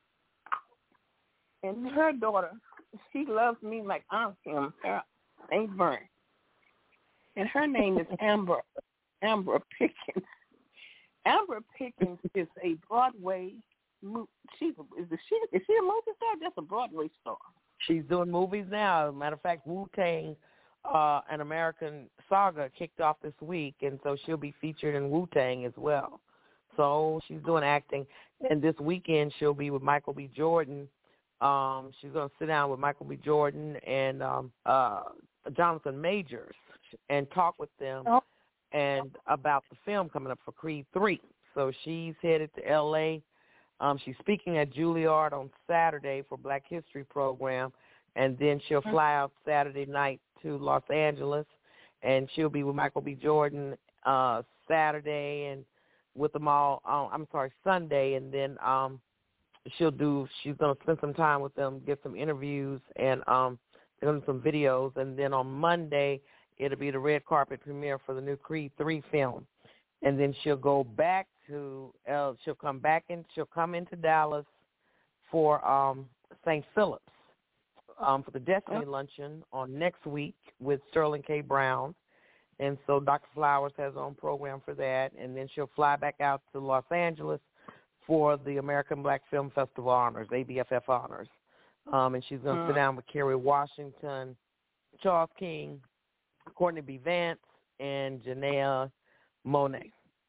And her daughter, she loves me like I'm him. Her ain't Vern. And her name is Amber Pickens. Amber Pickens is a Broadway. Is she a movie star? Just a Broadway star. She's doing movies now. As a matter of fact, Wu-Tang, an American Saga, kicked off this week, and so she'll be featured in Wu-Tang as well. So she's doing acting, and this weekend she'll be with Michael B. Jordan. She's going to sit down with Michael B. Jordan and Jonathan Majors and talk with them and about the film coming up for Creed 3. So she's headed to L.A. She's speaking at Juilliard on Saturday for Black History program, and then she'll fly out Saturday night to Los Angeles, and she'll be with Michael B. Jordan Saturday and with them all. Sunday, and then she's going to spend some time with them, get some interviews, and do some videos, and then on Monday it'll be the red carpet premiere for the new Creed 3 film. And then she'll go back to she'll come into Dallas for St. Philip's for the Destiny Luncheon on next week with Sterling K. Brown. And so Dr. Flowers has her own program for that. And then she'll fly back out to Los Angeles for the American Black Film Festival Honors, ABFF Honors. And she's going to sit down with Kerry Washington, Charles King, Courtney B. Vance, and Janelle Monáe.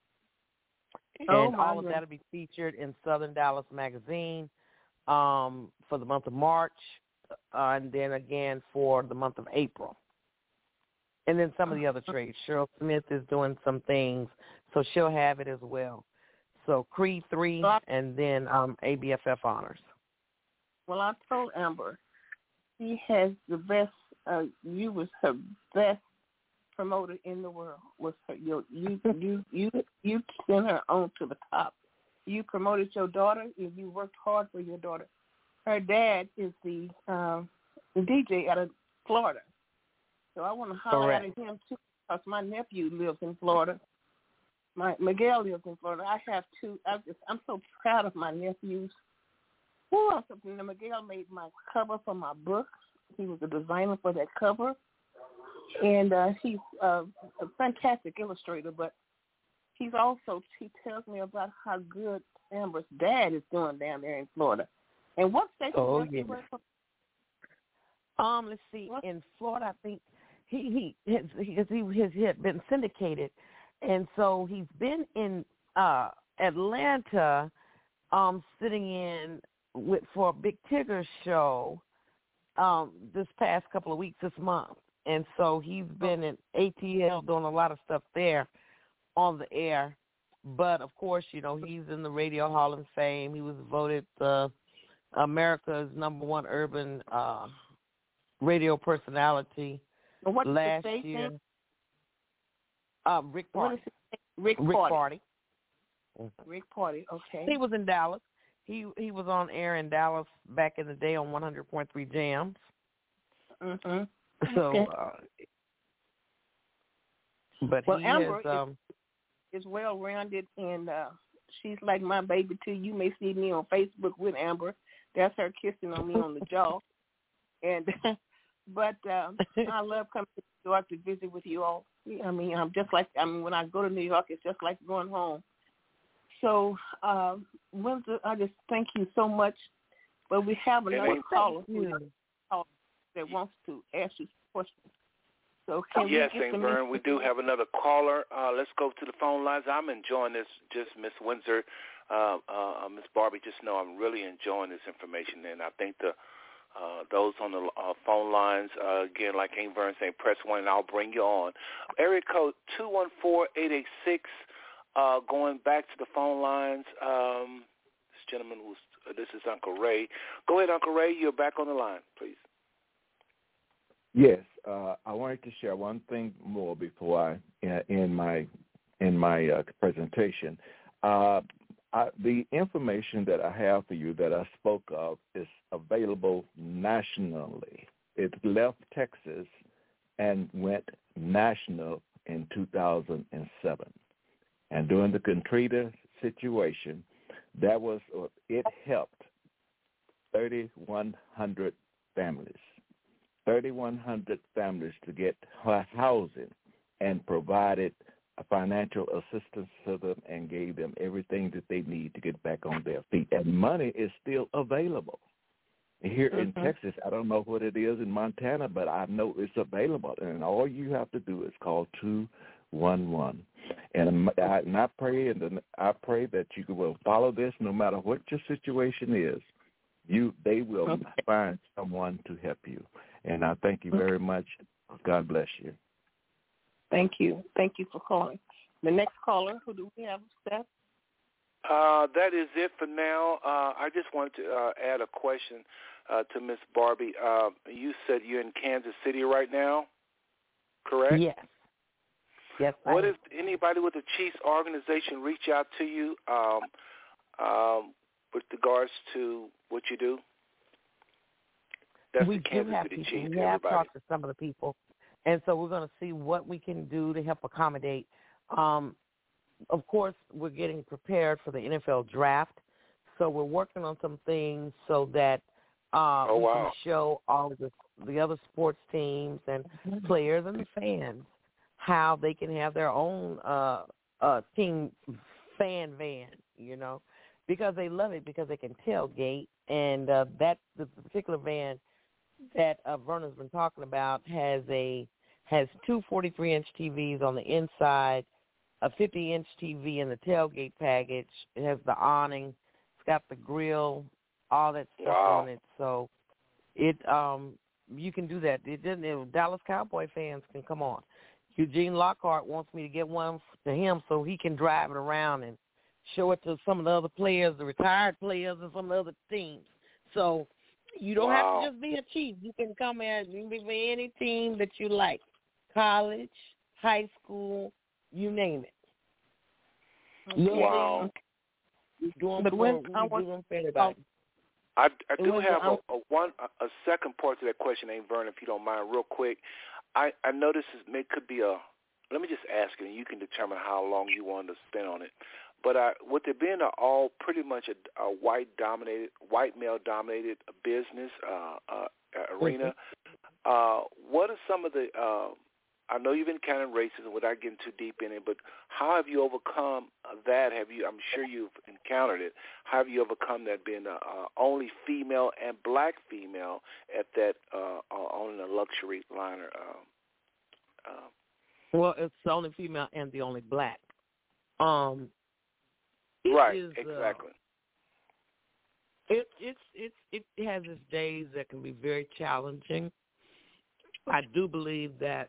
And all of that will be featured in Southern Dallas Magazine for the month of March, and then again for the month of April. And then some of the other trades. Cheryl Smith is doing some things, so she'll have it as well. So Creed 3 and then ABFF Honors. Well, I told Amber she has the best, you was her best promoter in the world. Was her, you sent her on to the top. You promoted your daughter, and you worked hard for your daughter. Her dad is the DJ out of Florida, so I want to holler at him too, because my nephew lives in Florida. Miguel lives in Florida. I have two. I'm so proud of my nephews. Miguel made my cover for my book. He was the designer for that cover. And he's a fantastic illustrator, but he tells me about how good Amber's dad is doing down there in Florida. And what station does he work for? Let's see. In Florida, I think he has been syndicated, and so he's been in Atlanta, sitting in for a Big Tigger show this past couple of weeks this month. And so he's been in ATL doing a lot of stuff there on the air. But, of course, he's in the Radio Hall of Fame. He was voted America's #1 urban radio personality last year. Rick Party. Rick Party. Rick Party, okay. He was in Dallas. He was on air in Dallas back in the day on 100.3 Jams. Mhm. So, but well, he Amber is well rounded, and she's like my baby too. You may see me on Facebook with Amber. That's her kissing on me on the jaw. And but I love coming to New York to visit with you all. I mean, when I go to New York, it's just like going home. So, Windsor, I just thank you so much. But we have another caller that wants to ask you some questions. So can yes, we get St. Vern, we do have another caller. Let's go to the phone lines. I'm enjoying this, just Miss Windsor, Miss Barbie. Just know I'm really enjoying this information, and I think those on the phone lines, again, like St. Vern saying, press 1 and I'll bring you on. Area code 214-886. Going back to the phone lines, this gentleman this is Uncle Ray. Go ahead, Uncle Ray. You're back on the line, please. Yes, I wanted to share one thing more before I end my presentation. The information that I have for you that I spoke of is available nationally. It left Texas and went national in 2007. And during the Katrina situation, it helped 3,100 families. 3,100 families to get housing and provided financial assistance to them and gave them everything that they need to get back on their feet. And money is still available. Here in Texas, I don't know what it is in Montana, but I know it's available. And all you have to do is call 211. And I pray that you will follow this no matter what your situation is. They will find someone to help you. And I thank you very much. God bless you. Thank you. Thank you for calling. The next caller, who do we have, Steph? That is it for now. I just wanted to add a question to Miss Barbie. You said you're in Kansas City right now, correct? Yes. Yes. What if anybody with the Chiefs organization reach out to you with regards to what you do? That's we the Kansas do have City people. Chiefs. We have talked to some of the people, and so we're going to see what we can do to help accommodate. Of course, we're getting prepared for the NFL draft, so we're working on some things so that we can show all of the other sports teams and players and the fans how they can have their own team fan van, because they love it, because they can tailgate, and the particular van that Verna's been talking about has two 43-inch TVs on the inside, a 50-inch TV in the tailgate package. It has the awning. It's got the grill, all that stuff on it. So you can do that. Dallas Cowboy fans can come on. Eugene Lockhart wants me to get one to him so he can drive it around and show it to some of the other players, the retired players, and some of the other teams. So you don't have to just be a Chief. You can come in. You can be any team that you like, college, high school, you name it. Wow. Doing for everybody. I do have a second part to that question, Vern, if you don't mind, real quick. I know this could be let me just ask you, and you can determine how long you want to spend on it. But with it being pretty much a white male-dominated business arena, what are some of the I know you've encountered racism without getting too deep in it, but how have you overcome that? I'm sure you've encountered it. How have you overcome that, being only female and black female at that owning a luxury liner? Well, it's the only female and the only black. Right, exactly. It has its days that can be very challenging. I do believe that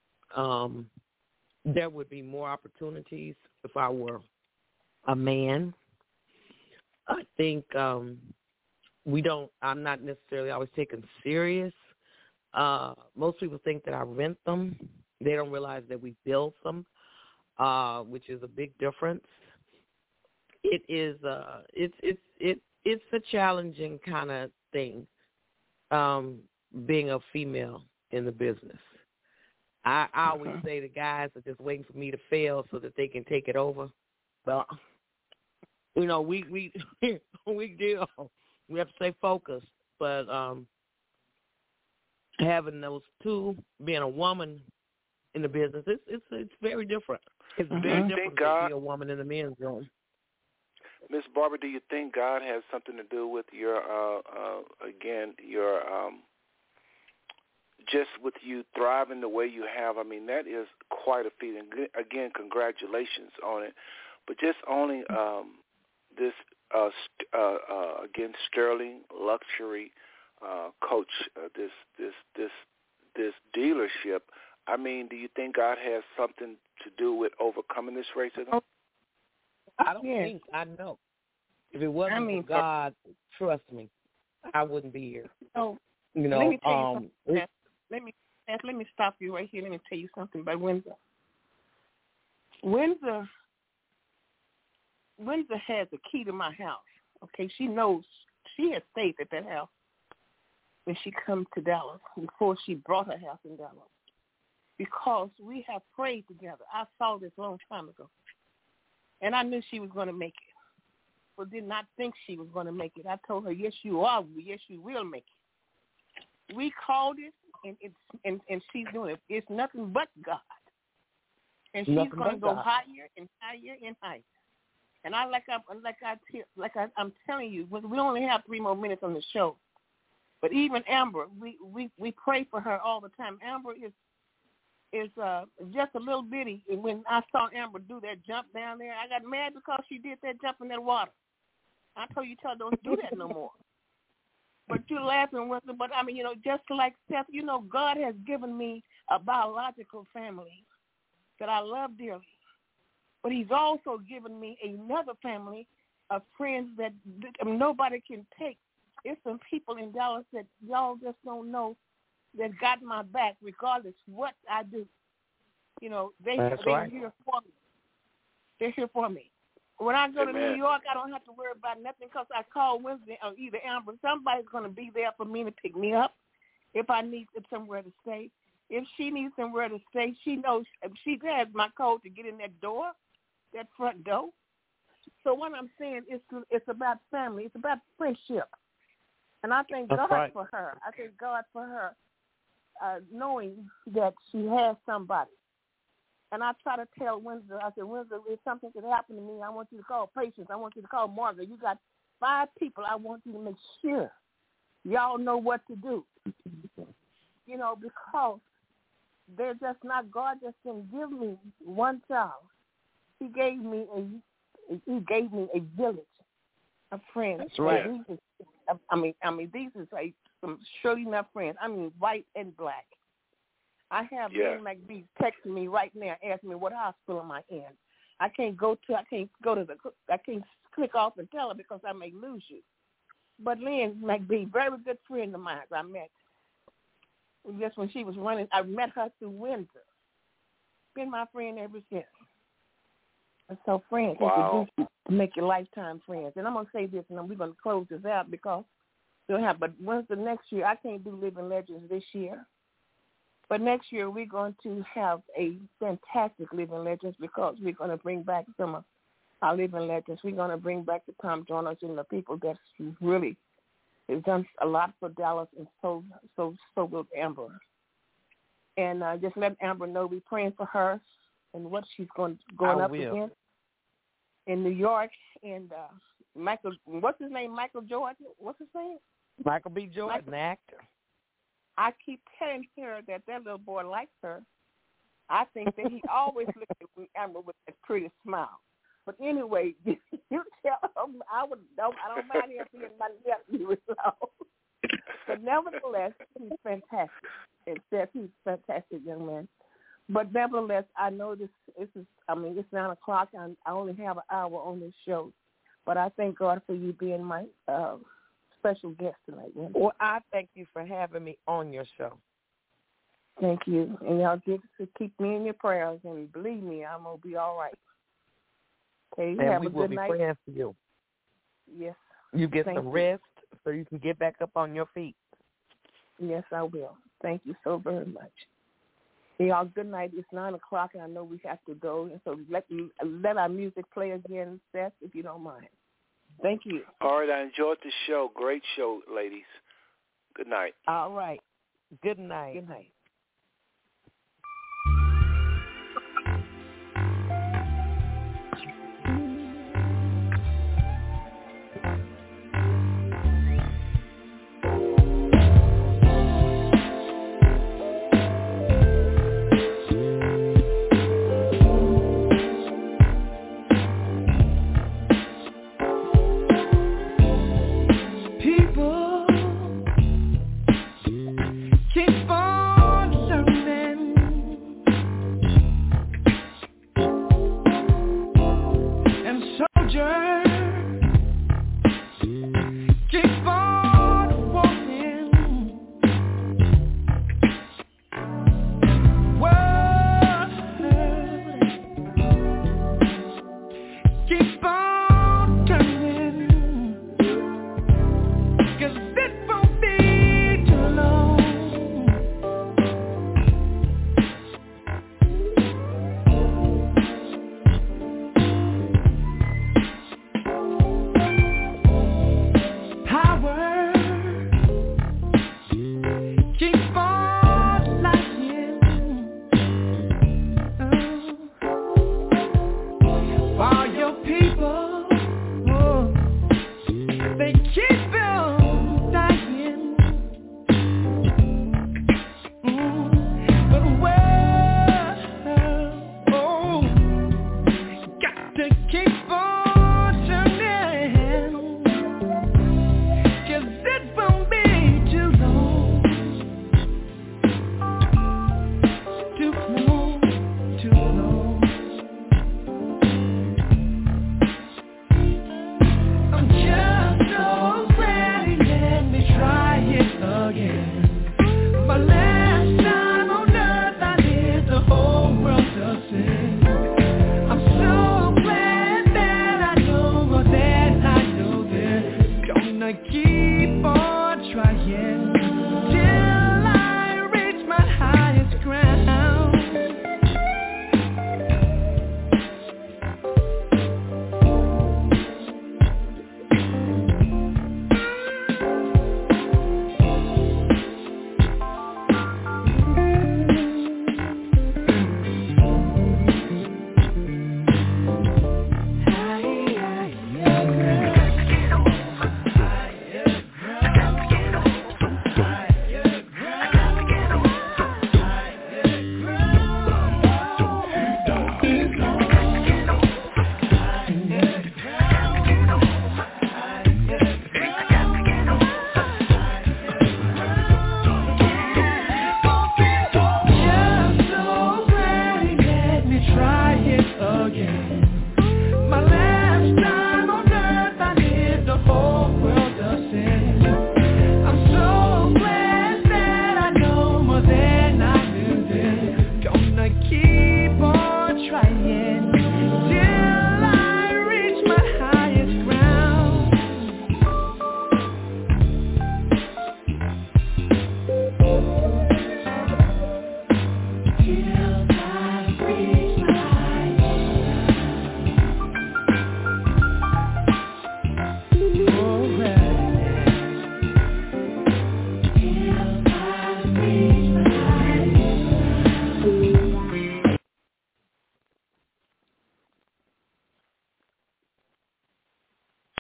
there would be more opportunities if I were a man. I think I'm not necessarily always taken serious. Most people think that I rent them. They don't realize that we build them, which is a big difference. it is it's a challenging kind of thing, being a female in the business. I always say the guys are just waiting for me to fail so that they can take it over. Well, we deal. We have to stay focused, but having those two, being a woman in the business, it's very different. It's very different to be a woman in the men's room. Miss Barbara, do you think God has something to do with your just with you thriving the way you have? I mean, that is quite a feat. And again, congratulations on it. But just owning this, again, Sterling Luxury Coach, this dealership. I mean, do you think God has something to do with overcoming this racism? I don't think I know. If it wasn't for God, trust me, I wouldn't be here. So, you know, let me tell you something. Let me stop you right here. Let me tell you something about Windsor. Windsor has the key to my house. Okay, she knows she has stayed at that house when she comes to Dallas before she brought her house in Dallas, because we have prayed together. I saw this a long time ago, and I knew she was going to make it, but did not think she was going to make it. I told her, yes, you are. Yes, you will make it. We called it, and she's doing it. It's nothing but God, and she's going to go higher and higher and higher. And I'm telling you, we only have 3 more minutes on the show. But even Amber, we pray for her all the time. Amber is just a little bitty. And when I saw Amber do that jump down there, I got mad because she did that jump in that water. I told you, don't do that no more. But you're laughing with her. But, I mean, you know, just like Seth, you know, God has given me a biological family that I love dearly. But he's also given me another family of friends that nobody can take. There's some people in Dallas that y'all just don't know that got my back regardless what I do. You know, they're here for me. They're here for me. When I go to New York, I don't have to worry about nothing because I call Wednesday or either Amber. Somebody's going to be there for me to pick me up if I need somewhere to stay. If she needs somewhere to stay, she knows she has my code to get in that door, that front door. So what I'm saying is it's about family. It's about friendship. And I thank God for her. I thank God for her knowing that she has somebody. And I try to tell Windsor, I said, Windsor, if something could happen to me, I want you to call Patience. I want you to call Margaret. You got 5 people. I want you to make sure y'all know what to do. You know, because they're just not, God just didn't give me one child. He gave me a village of friends. That's right. These is like some surely enough friends. I mean, white and black. I have Lynn McBee texting me right now, asking me what hospital am I in. I can't click off and tell her because I may lose you. But Lynn McBee, very good friend of mine, I met just when she was running. I met her through Windsor. Been my friend ever since. And so friends, make your lifetime friends. And I'm going to say this, and then we're going to close this out because we'll have, but once the next year, I can't do Living Legends this year. But next year, we're going to have a fantastic Living Legends because we're going to bring back some of our Living Legends. We're going to bring back the Tom Joiners and the people that really has done a lot for Dallas, and so will Amber. And just let Amber know we're praying for her and what she's going up against in New York. And Michael, what's his name? Michael Jordan? What's his name? Michael B. Jordan, the actor. I keep telling her that little boy likes her. I think that he always looks at Amber with a pretty smile. But anyway, you tell him I don't mind him being my nephew as well. But nevertheless, he's fantastic. It says he's a fantastic young man. But nevertheless, I know this is, it's 9 o'clock. I only have an hour on this show. But I thank God for you being my special guest tonight. Well, I thank you for having me on your show. Thank you. And y'all keep me in your prayers, and believe me, I'm going to be all right. Okay, and have we a will good be night. praying for you. Yes. You get Thank some you. rest so you can get back up on your feet. Yes, I will. Thank you so very much. Y'all, good night. It's 9 o'clock, and I know we have to go. So let our music play again, Seth, if you don't mind. Thank you. All right, I enjoyed the show. Great show, ladies. Good night. All right. Good night. Good night.